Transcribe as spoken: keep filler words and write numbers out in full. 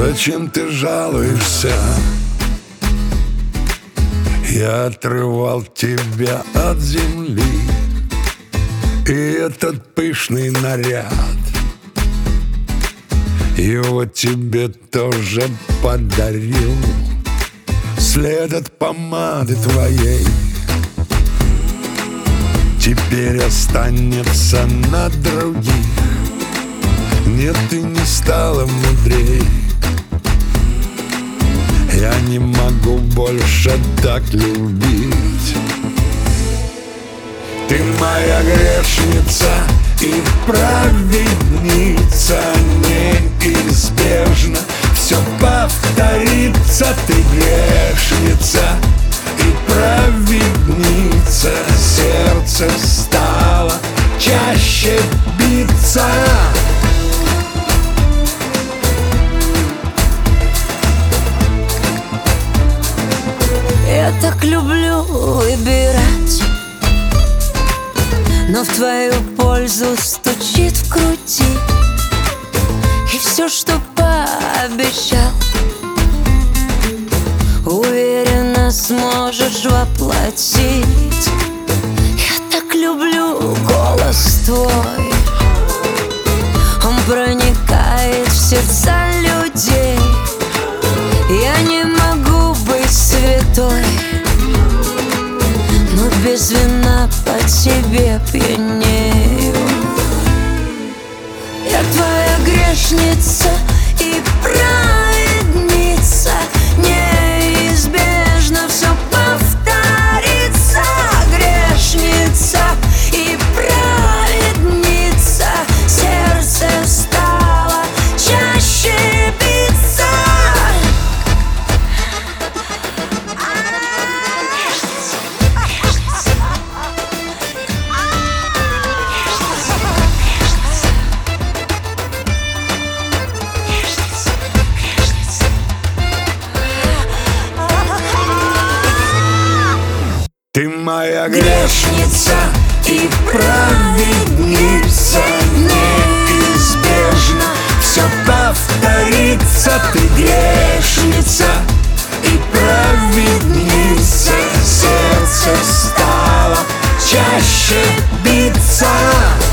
Зачем ты жалуешься? Я отрывал тебя от земли, и этот пышный наряд его тебе тоже подарил. След от помады твоей теперь останется на других. Нет, ты не стала мудрей. Я не могу больше так любить. Ты моя грешница и праведница. Неизбежно все повторится. Ты грешница и праведница. Сердце стало чаще биться. Я так люблю выбирать, но в твою пользу стучит в груди. И все, что пообещал, уверенно сможешь воплотить. Я так люблю голос твой, он проникает в сердца людей. Я не могу быть святой, но без вина по тебе пьянею. Я твоя грешница и праведница. Неизбежно все повторится. Грешница и праведница. Сердце стало чаще биться. Ты моя грешница и праведница. Неизбежно все повторится. Ты грешница и праведница. Сердце стало чаще биться.